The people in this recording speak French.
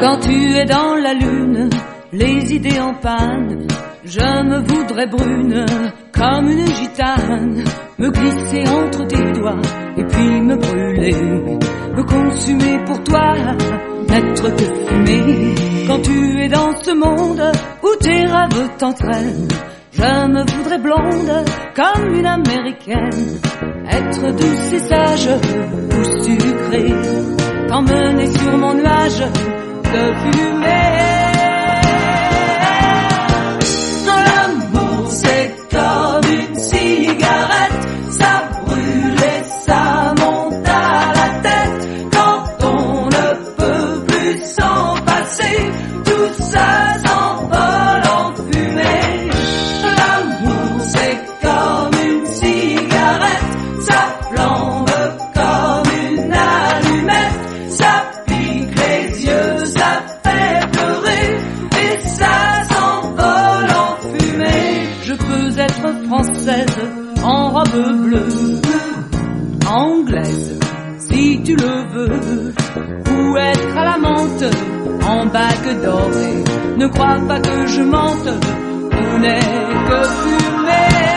Quand tu es dans la lune, les idées en panne, je me voudrais brune comme une gitane, me glisser entre tes doigts et puis me brûler, me consumer pour toi, n'être que fumée. Quand tu es dans ce monde où tes rêves t'entraînent, je me voudrais blonde comme une américaine, être douce et sage ou sucrée, t'emmener sur mon nuage de fumée. L'amour c'est comme une cigarette, ça brûle et ça monte à la tête. Quand on ne peut plus s'en passer, tout ça s'envole en fumée. L'amour c'est comme une cigarette, ça flambe comme une allumette, ça pique les yeux, ça fait pleurer et ça s'envole en fumée. Je peux être française en robe bleue, anglaise si tu le veux, ou être à la menthe en bague dorée. Ne crois pas que je mente, on n'est que fumée.